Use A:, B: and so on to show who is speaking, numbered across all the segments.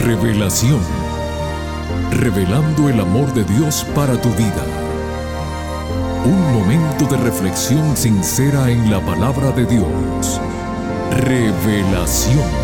A: Revelación. Revelando el amor de Dios para tu vida. Un momento de reflexión sincera en la palabra de Dios. Revelación.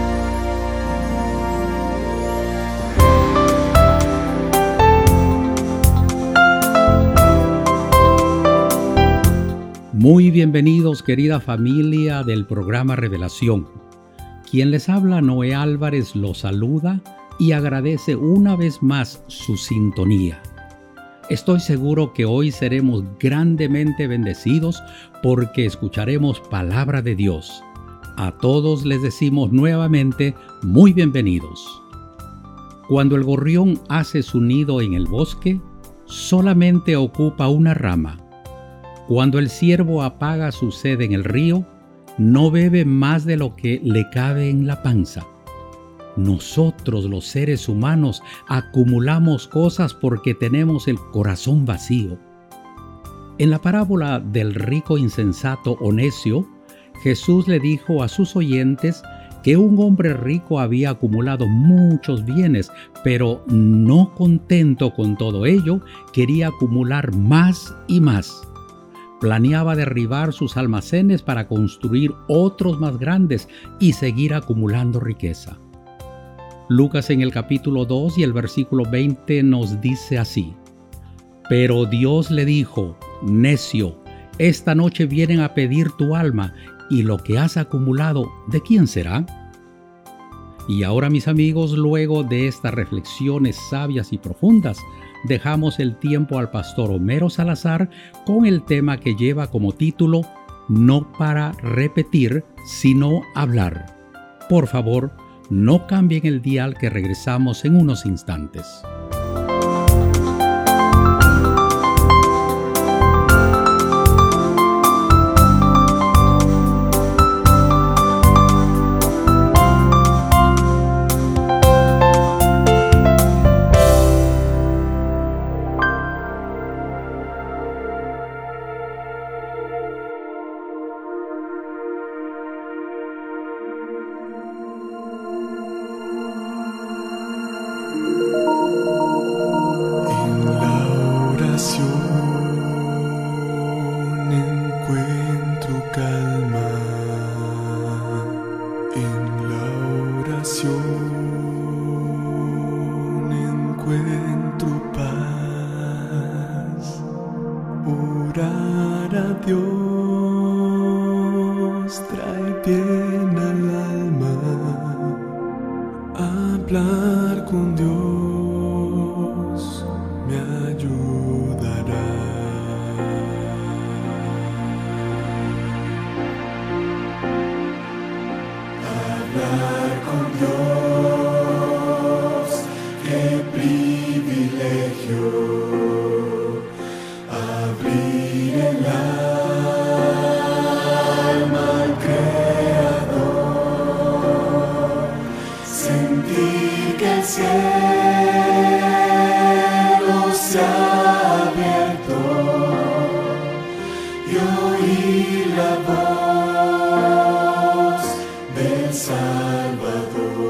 B: Muy bienvenidos, querida familia del programa Revelación. Quien les habla, Noé Álvarez, los saluda y agradece una vez más su sintonía. Estoy seguro que hoy seremos grandemente bendecidos porque escucharemos palabra de Dios. A todos les decimos nuevamente, muy bienvenidos. Cuando el gorrión hace su nido en el bosque, solamente ocupa una rama. Cuando el ciervo apaga su sed en el río, no bebe más de lo que le cabe en la panza. Nosotros, los seres humanos, acumulamos cosas porque tenemos el corazón vacío. En la parábola del rico insensato o necio, Jesús le dijo a sus oyentes que un hombre rico había acumulado muchos bienes, pero no contento con todo ello, quería acumular más y más. Planeaba derribar sus almacenes para construir otros más grandes y seguir acumulando riqueza. Lucas en el capítulo 2 y el versículo 20 nos dice así: Pero Dios le dijo, necio, esta noche vienen a pedir tu alma, y lo que has acumulado, ¿de quién será? Y ahora, mis amigos, luego de estas reflexiones sabias y profundas, dejamos el tiempo al pastor Homero Salazar con el tema que lleva como título No para repetir, sino hablar. Por favor, no cambien el dial, que regresamos en unos instantes.
C: Encuentro calma, en la oración encuentro paz. Orar a Dios trae bien al alma. Hablar con Dios me ayudará. Hablar con Dios, qué privilegio. Abrir el alma al Creador, sentir que el cielo se ha abierto y oír la voz del Salvador.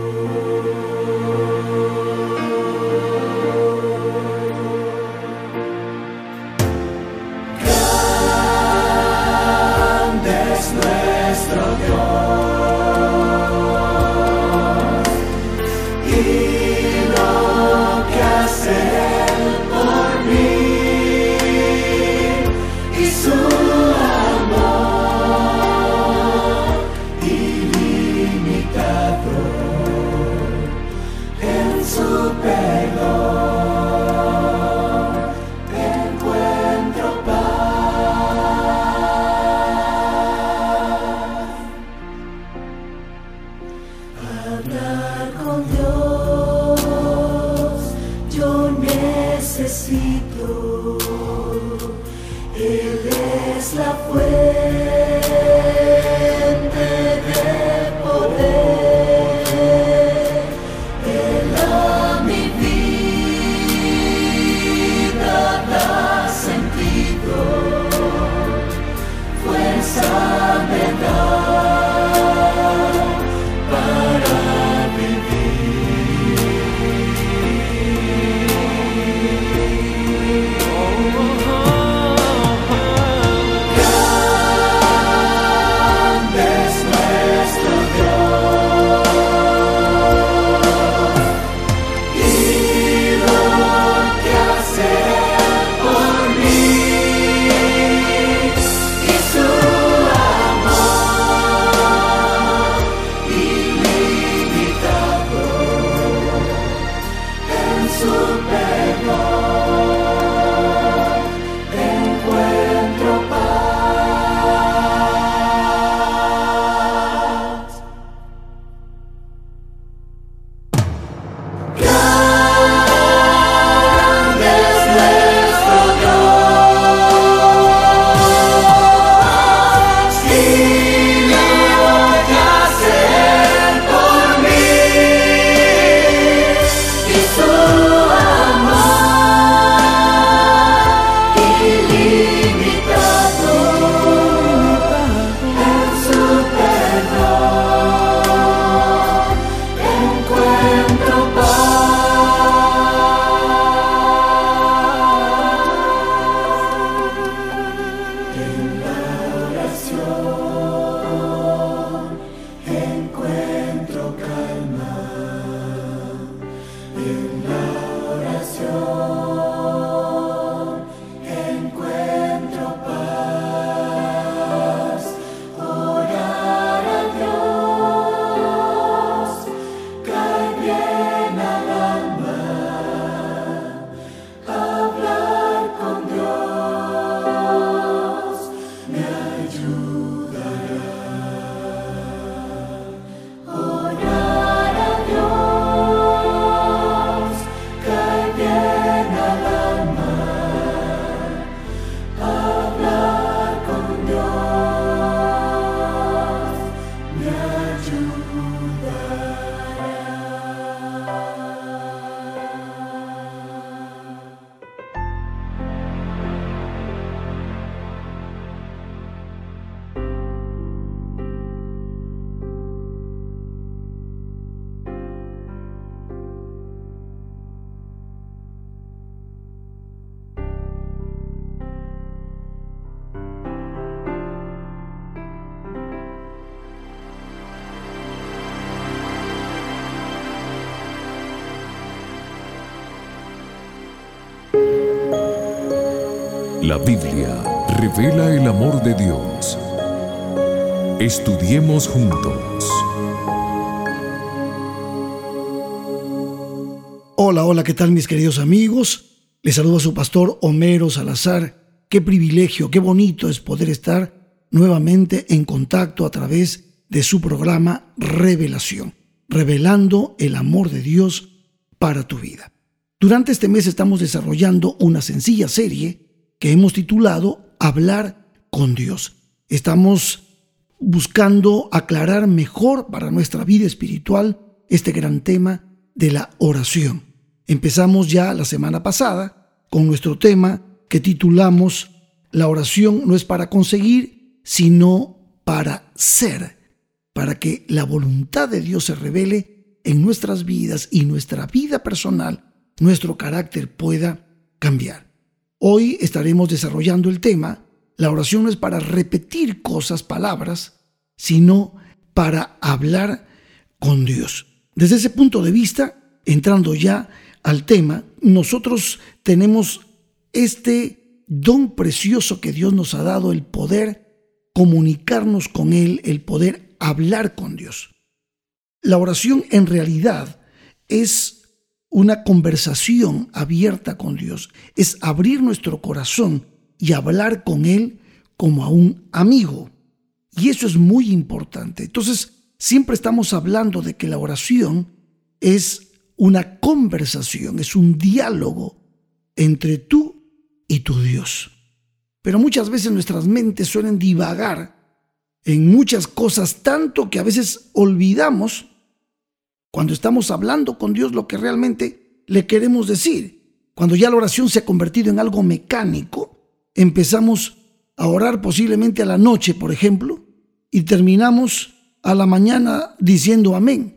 C: Grande es nuestro Dios y lo que hace Él por mí y su amor ilimitado en su perdón encuentro paz. Hablar con Dios yo necesito. Él es la fuente de poder. Él a mi vida da sentido, fuerza me da para vivir.
A: La Biblia revela el amor de Dios. Estudiemos juntos.
D: Hola, ¿qué tal mis queridos amigos? Les saluda su pastor Homero Salazar. Qué privilegio, qué bonito es poder estar nuevamente en contacto a través de su programa Revelación, revelando el amor de Dios para tu vida. Durante este mes estamos desarrollando una sencilla serie que hemos titulado Hablar con Dios. Estamos buscando aclarar mejor para nuestra vida espiritual este gran tema de la oración. Empezamos ya la semana pasada con nuestro tema que titulamos La oración no es para conseguir, sino para ser, para que la voluntad de Dios se revele en nuestras vidas y nuestra vida personal, nuestro carácter pueda cambiar. Hoy estaremos desarrollando el tema, la oración no es para repetir cosas, palabras, sino para hablar con Dios. Desde ese punto de vista, entrando ya al tema, nosotros tenemos este don precioso que Dios nos ha dado, el poder comunicarnos con Él, el poder hablar con Dios. La oración en realidad es una conversación abierta con Dios, es abrir nuestro corazón y hablar con Él como a un amigo. Y eso es muy importante. Entonces, siempre estamos hablando de que la oración es una conversación, es un diálogo entre tú y tu Dios. Pero muchas veces nuestras mentes suelen divagar en muchas cosas, tanto que a veces olvidamos cuando estamos hablando con Dios lo que realmente le queremos decir. Cuando ya la oración se ha convertido en algo mecánico, empezamos a orar posiblemente a la noche, por ejemplo, y terminamos a la mañana diciendo amén.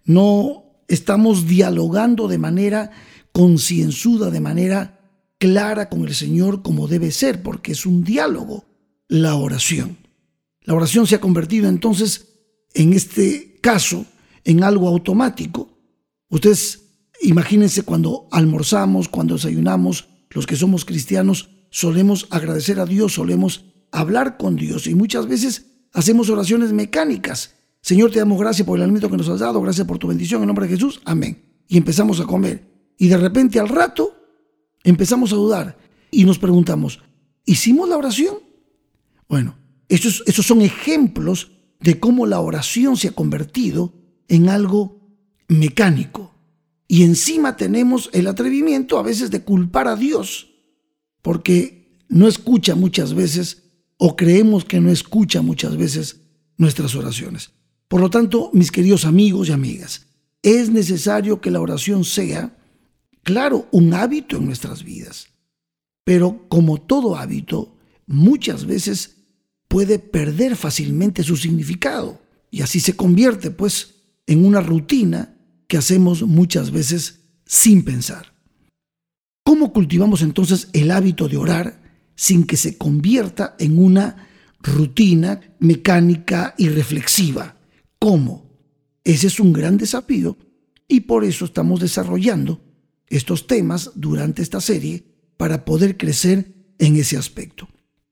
D: No estamos dialogando de manera concienzuda, de manera clara con el Señor como debe ser, porque es un diálogo la oración. La oración se ha convertido entonces, en este caso, en algo automático. Ustedes imagínense cuando almorzamos, cuando desayunamos, los que somos cristianos solemos agradecer a Dios, solemos hablar con Dios y muchas veces hacemos oraciones mecánicas. Señor, te damos gracias por el alimento que nos has dado, gracias por tu bendición, en nombre de Jesús, amén. Y empezamos a comer. Y de repente al rato empezamos a dudar y nos preguntamos, ¿hicimos la oración? Bueno, esos son ejemplos de cómo la oración se ha convertido en algo mecánico. Y encima tenemos el atrevimiento a veces de culpar a Dios, porque no escucha muchas veces, o creemos que no escucha muchas veces nuestras oraciones. Por lo tanto, mis queridos amigos y amigas, es necesario que la oración sea, claro, un hábito en nuestras vidas. Pero como todo hábito, muchas veces puede perder fácilmente su significado. Y así se convierte, pues, en una rutina que hacemos muchas veces sin pensar. ¿Cómo cultivamos entonces el hábito de orar sin que se convierta en una rutina mecánica y reflexiva. ¿Cómo? Ese es un gran desafío y por eso estamos desarrollando estos temas durante esta serie para poder crecer en ese aspecto.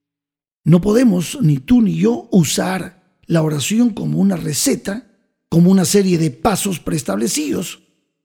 D: No podemos, ni tú ni yo, usar la oración como una receta, como una serie de pasos preestablecidos,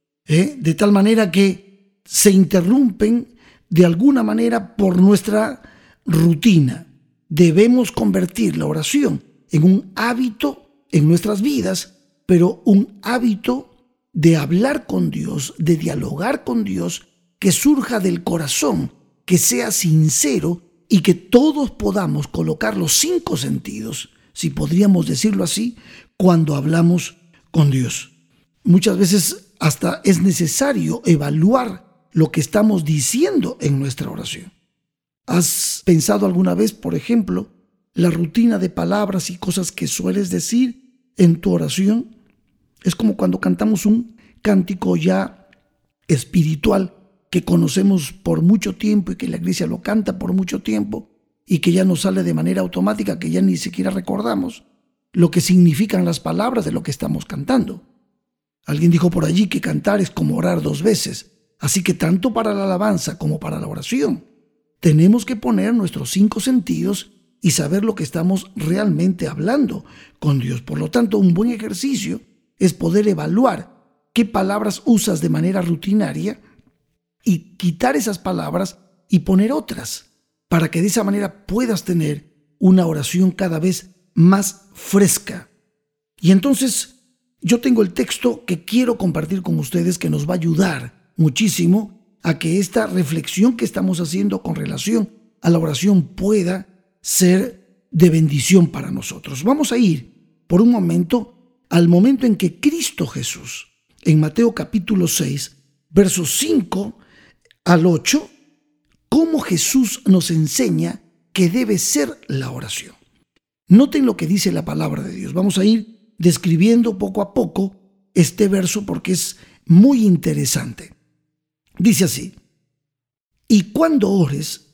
D: de tal manera que se interrumpen de alguna manera por nuestra rutina. Debemos convertir la oración en un hábito en nuestras vidas, pero un hábito de hablar con Dios, de dialogar con Dios, que surja del corazón, que sea sincero y que todos podamos colocar los 5 sentidos, si podríamos decirlo así, cuando hablamos con Dios. Muchas veces hasta es necesario evaluar lo que estamos diciendo en nuestra oración. ¿Has pensado alguna vez, por ejemplo, la rutina de palabras y cosas que sueles decir en tu oración? Es como cuando cantamos un cántico ya espiritual que conocemos por mucho tiempo y que la iglesia lo canta por mucho tiempo y que ya nos sale de manera automática, que ya ni siquiera recordamos lo que significan las palabras de lo que estamos cantando. Alguien dijo por allí que cantar es como orar 2 veces, así que tanto para la alabanza como para la oración tenemos que poner nuestros 5 sentidos y saber lo que estamos realmente hablando con Dios. Por lo tanto, un buen ejercicio es poder evaluar qué palabras usas de manera rutinaria y quitar esas palabras y poner otras, para que de esa manera puedas tener una oración cada vez más fresca. Y entonces yo tengo el texto que quiero compartir con ustedes que nos va a ayudar muchísimo a que esta reflexión que estamos haciendo con relación a la oración pueda ser de bendición para nosotros. Vamos a ir por un momento al momento en que Cristo Jesús, en Mateo capítulo 6, versos 5 al 8, cómo Jesús nos enseña que debe ser la oración. Noten lo que dice la palabra de Dios. Vamos a ir describiendo poco a poco este verso porque es muy interesante. Dice así: y cuando ores,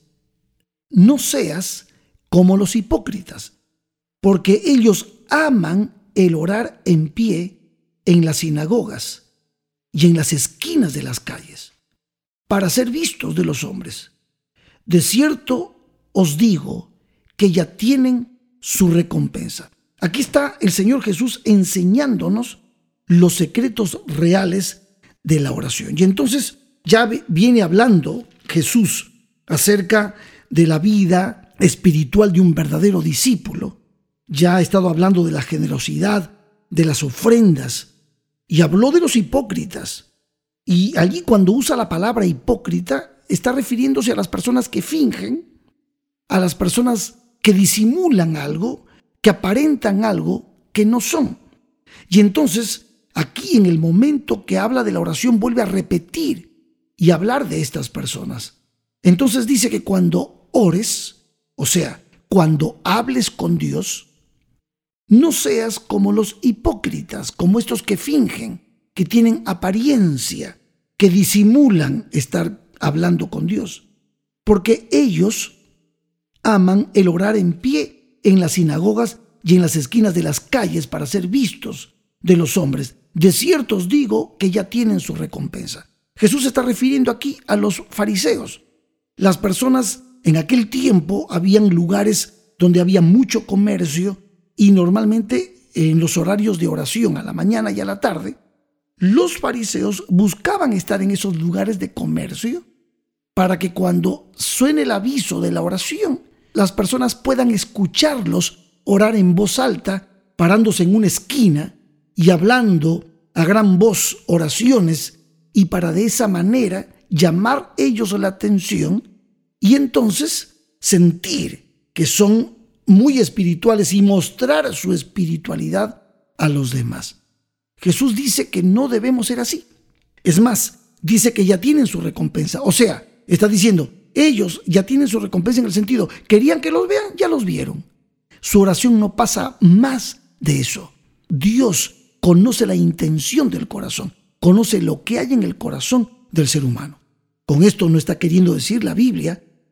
D: no seas como los hipócritas, porque ellos aman el orar en pie en las sinagogas y en las esquinas de las calles, para ser vistos de los hombres. De cierto os digo que ya tienen su recompensa. Aquí está el Señor Jesús enseñándonos los secretos reales de la oración. Y entonces ya viene hablando Jesús acerca de la vida espiritual de un verdadero discípulo. Ya ha estado hablando de la generosidad, de las ofrendas, y habló de los hipócritas. Y allí cuando usa la palabra hipócrita, está refiriéndose a las personas que fingen, a las personas que disimulan algo, que aparentan algo que no son. Y entonces, aquí en el momento que habla de la oración, vuelve a repetir y hablar de estas personas. Entonces dice que cuando ores, o sea, cuando hables con Dios, no seas como los hipócritas, como estos que fingen, que tienen apariencia, que disimulan estar hablando con Dios, porque ellos aman el orar en pie en las sinagogas y en las esquinas de las calles para ser vistos de los hombres. De cierto os digo que ya tienen su recompensa. Jesús se está refiriendo aquí a los fariseos. Las personas en aquel tiempo, habían lugares donde había mucho comercio y normalmente en los horarios de oración a la mañana y a la tarde, los fariseos buscaban estar en esos lugares de comercio para que cuando suene el aviso de la oración, las personas puedan escucharlos orar en voz alta, parándose en una esquina y hablando a gran voz oraciones, y para de esa manera llamar ellos la atención y entonces sentir que son muy espirituales y mostrar su espiritualidad a los demás. Jesús dice que no debemos ser así. Es más, dice que ya tienen su recompensa. O sea, está diciendo, ellos ya tienen su recompensa en el sentido, querían que los vean, ya los vieron. Su oración no pasa más de eso. Dios conoce la intención del corazón, conoce lo que hay en el corazón del ser humano. Con esto no está queriendo decir la Biblia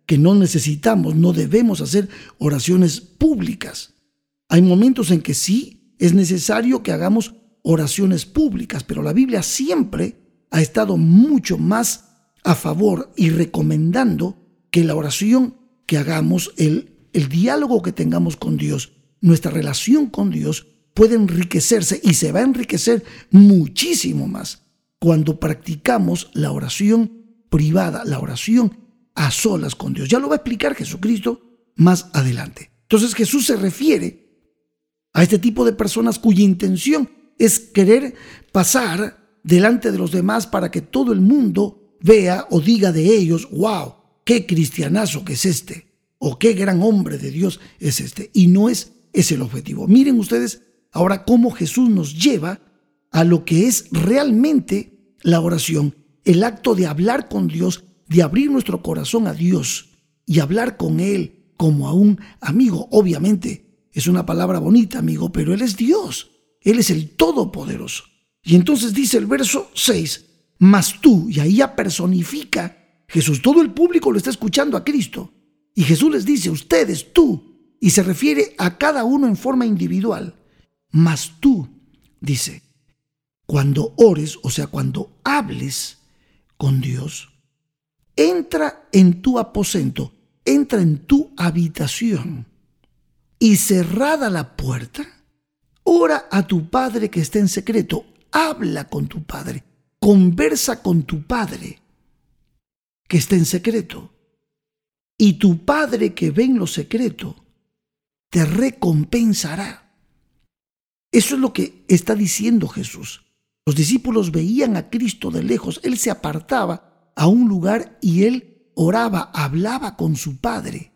D: que no necesitamos, no debemos hacer oraciones públicas. Hay momentos en que sí es necesario que hagamos oraciones públicas, pero la Biblia siempre ha estado mucho más a favor y recomendando que la oración que hagamos, el diálogo que tengamos con Dios, nuestra relación con Dios puede enriquecerse y se va a enriquecer muchísimo más cuando practicamos la oración privada, la oración a solas con Dios. Ya lo va a explicar Jesucristo más adelante. Entonces Jesús se refiere a este tipo de personas cuya intención es querer pasar delante de los demás para que todo el mundo vea o diga de ellos: wow, qué cristianazo que es este, o qué gran hombre de Dios es este. Y no es ese el objetivo. Miren ustedes ahora cómo Jesús nos lleva a lo que es realmente la oración, el acto de hablar con Dios, de abrir nuestro corazón a Dios y hablar con Él como a un amigo. Obviamente es una palabra bonita, amigo, pero Él es Dios, Él es el Todopoderoso. Y entonces dice el verso 6, mas tú, y ahí ya personifica Jesús, todo el público lo está escuchando a Cristo, y Jesús les dice: ustedes, tú, y se refiere a cada uno en forma individual. Mas tú, dice, cuando ores, o sea, cuando hables con Dios, entra en tu aposento, entra en tu habitación, y cerrada la puerta, ora a tu Padre que está en secreto, habla con tu Padre, conversa con tu Padre que está en secreto, y tu Padre que ve en lo secreto te recompensará. Eso es lo que está diciendo Jesús. Los discípulos veían a Cristo de lejos. Él se apartaba a un lugar y Él oraba, hablaba con su Padre.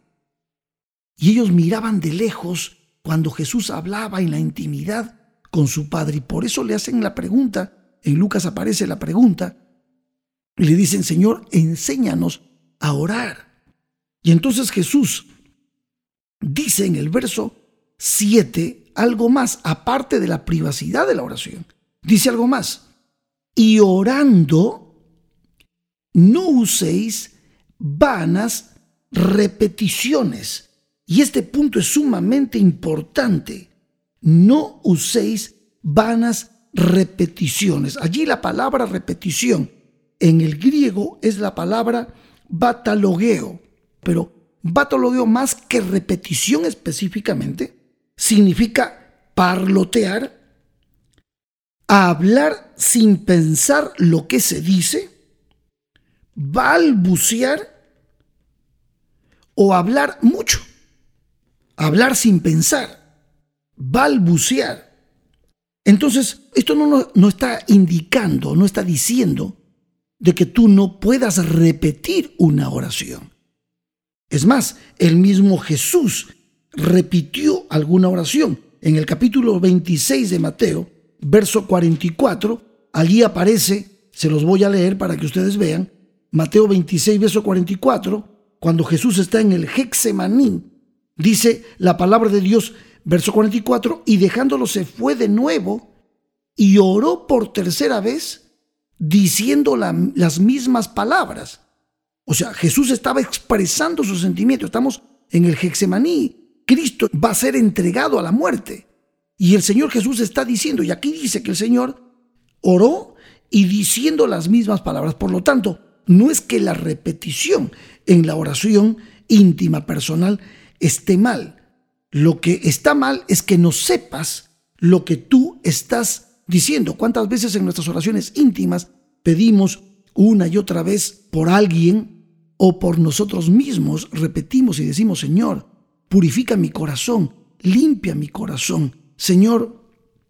D: Y ellos miraban de lejos cuando Jesús hablaba en la intimidad con su Padre. Y por eso le hacen la pregunta. En Lucas aparece la pregunta. Y le dicen: Señor, enséñanos a orar. Y entonces Jesús dice en el verso 7 algo más, aparte de la privacidad de la oración. Dice algo más: y orando, no uséis vanas repeticiones. Y este punto es sumamente importante. No uséis vanas repeticiones. Allí la palabra repetición en el griego es la palabra batalogeo, pero batalogeo, más que repetición específicamente, significa parlotear, hablar sin pensar lo que se dice, balbucear o hablar mucho, hablar sin pensar, balbucear. Entonces, esto no está indicando, no está diciendo de que tú no puedas repetir una oración. Es más, el mismo Jesús repitió alguna oración. En el capítulo 26 de Mateo, verso 44, allí aparece, se los voy a leer para que ustedes vean, Mateo 26, verso 44, cuando Jesús está en el Getsemaní, dice la palabra de Dios, verso 44, y dejándolo se fue de nuevo y oró por tercera vez, diciendo las mismas palabras. O sea, Jesús estaba expresando su sentimiento. Estamos en el Getsemaní. Cristo va a ser entregado a la muerte. Y el Señor Jesús está diciendo, y aquí dice que el Señor oró y diciendo las mismas palabras. Por lo tanto, no es que la repetición en la oración íntima, personal, esté mal. Lo que está mal es que no sepas lo que tú estás diciendo. ¿Cuántas veces en nuestras oraciones íntimas pedimos una y otra vez por alguien o por nosotros mismos? Repetimos y decimos: Señor, purifica mi corazón, limpia mi corazón. Señor,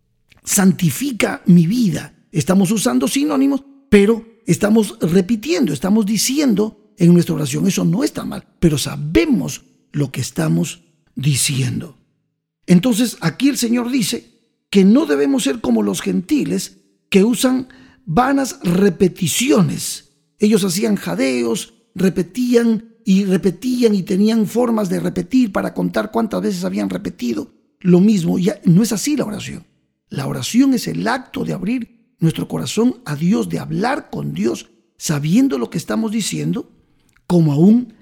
D: santifica mi vida. Estamos usando sinónimos, pero estamos repitiendo, estamos diciendo en nuestra oración. Eso no está mal, pero sabemos lo que estamos diciendo. Entonces, aquí el Señor dice que no debemos ser como los gentiles que usan vanas repeticiones. Ellos hacían jadeos, repetían y tenían formas de repetir para contar cuántas veces habían repetido lo mismo. Ya no es así la oración. La oración es el acto de abrir nuestro corazón a Dios, de hablar con Dios, sabiendo lo que estamos diciendo, como a un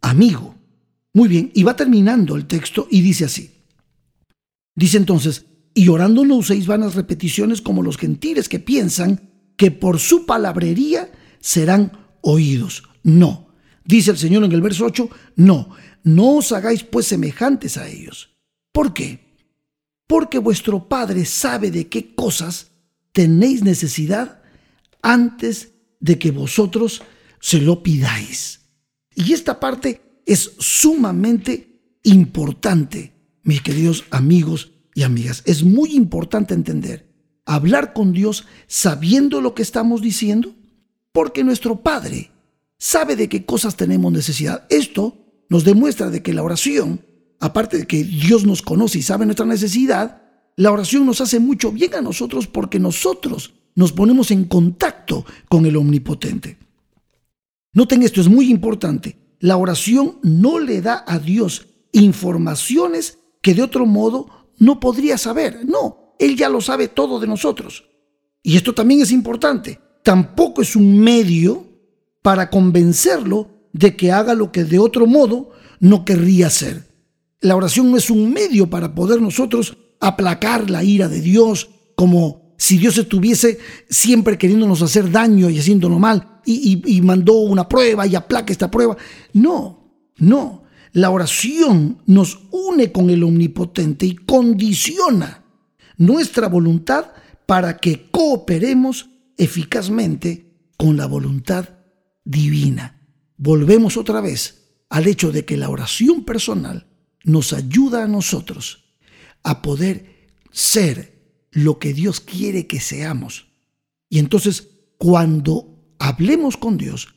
D: amigo. Muy bien, y va terminando el texto y dice así. Dice entonces, y orando no uséis vanas repeticiones como los gentiles que piensan que por su palabrería serán oídos. No, dice el Señor en el verso 8, no os hagáis pues semejantes a ellos. ¿Por qué? Porque vuestro Padre sabe de qué cosas tenéis necesidad antes de que vosotros se lo pidáis. Y esta parte es sumamente importante, mis queridos amigos y amigas. Es muy importante entender, hablar con Dios sabiendo lo que estamos diciendo, porque nuestro Padre sabe de qué cosas tenemos necesidad. Esto nos demuestra de que la oración, aparte de que Dios nos conoce y sabe nuestra necesidad, la oración nos hace mucho bien a nosotros porque nosotros nos ponemos en contacto con el Omnipotente. Noten esto, es muy importante. La oración no le da a Dios informaciones que de otro modo no podría saber. No, Él ya lo sabe todo de nosotros. Y esto también es importante. Tampoco es un medio para convencerlo de que haga lo que de otro modo no querría hacer. La oración no es un medio para poder nosotros aplacar la ira de Dios, como si Dios estuviese siempre queriéndonos hacer daño y haciéndolo mal, y mandó una prueba y aplaca esta prueba. No. La oración nos une con el Omnipotente y condiciona nuestra voluntad para que cooperemos eficazmente con la voluntad divina. Volvemos otra vez al hecho de que la oración personal nos ayuda a nosotros a poder ser lo que Dios quiere que seamos. Y entonces, cuando hablemos con Dios,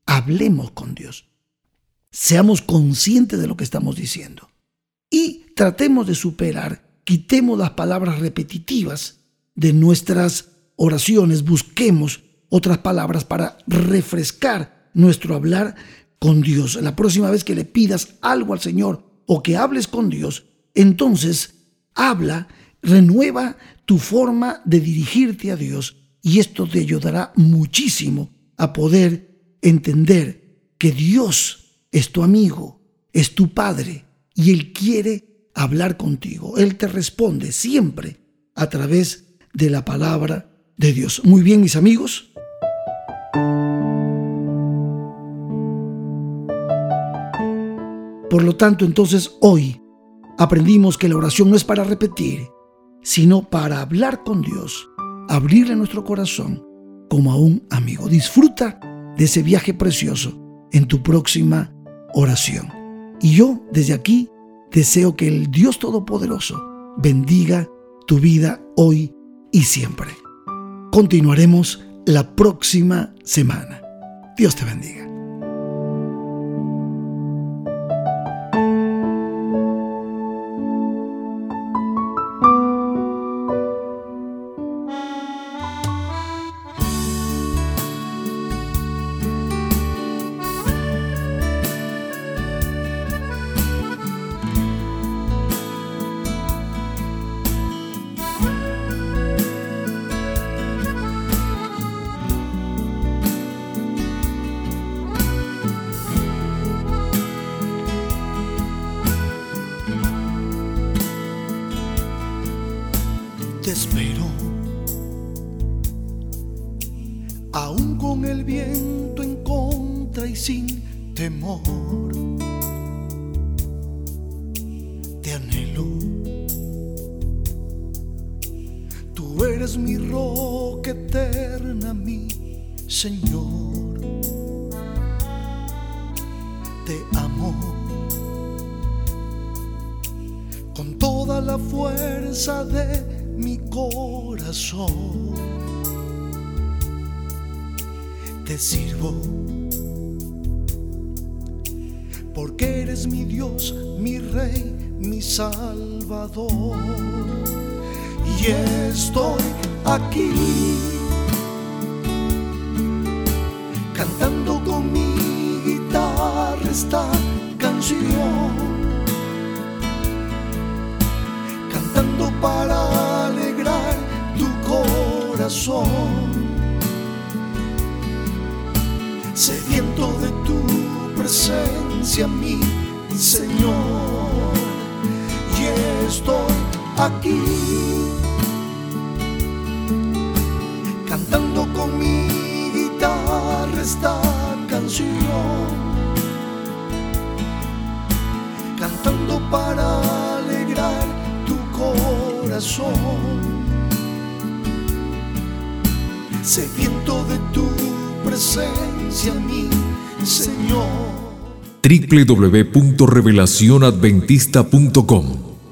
D: seamos conscientes de lo que estamos diciendo y tratemos de superar, quitemos las palabras repetitivas de nuestras oraciones, busquemos otras palabras para refrescar nuestro hablar con Dios. La próxima vez que le pidas algo al Señor o que hables con Dios, entonces habla, renueva tu forma de dirigirte a Dios, y esto te ayudará muchísimo a poder entender que Dios es tu amigo, es tu Padre, y Él quiere hablar contigo. Él te responde siempre a través de la palabra de Dios. Muy bien, mis amigos. Por lo tanto, entonces hoy aprendimos que la oración no es para repetir, sino para hablar con Dios, abrirle nuestro corazón como a un amigo. Disfruta de ese viaje precioso en tu próxima oración. Y yo desde aquí deseo que el Dios Todopoderoso bendiga tu vida hoy y siempre. Continuaremos la próxima semana. Dios te bendiga.
C: Te espero, aún con el viento en contra y sin temor. Te anhelo, tú eres mi roca eterna, mi Señor. Te amo con toda la fuerza de mi corazón. Te sirvo porque eres mi Dios, mi Rey, mi Salvador. Y estoy aquí cantando con mi guitarra esta canción, cantando para alegrar tu corazón, sediento de tu presencia presencia, mi Señor. Y estoy aquí, cantando con mi guitarra esta canción, cantando para alegrar tu corazón, sediento de tu presencia, mi Señor.
A: www.revelacionadventista.com.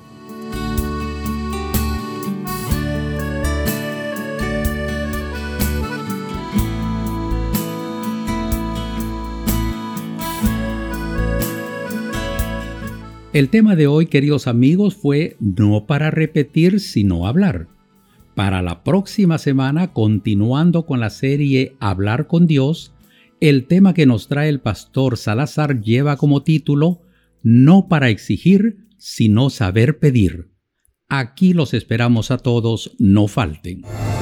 B: El tema de hoy, queridos amigos, fue no para repetir, sino hablar. Para la próxima semana, continuando con la serie Hablar con Dios, el tema que nos trae el pastor Salazar lleva como título No para exigir, sino saber pedir. Aquí los esperamos a todos, no falten.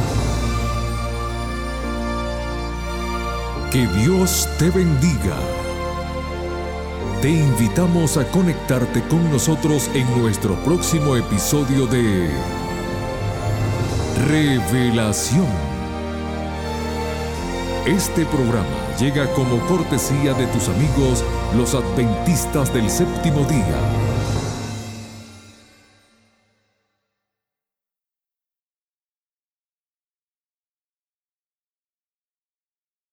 A: Que Dios te bendiga. Te invitamos a conectarte con nosotros en nuestro próximo episodio de Revelación. Este programa llega como cortesía de tus amigos los Adventistas del Séptimo Día.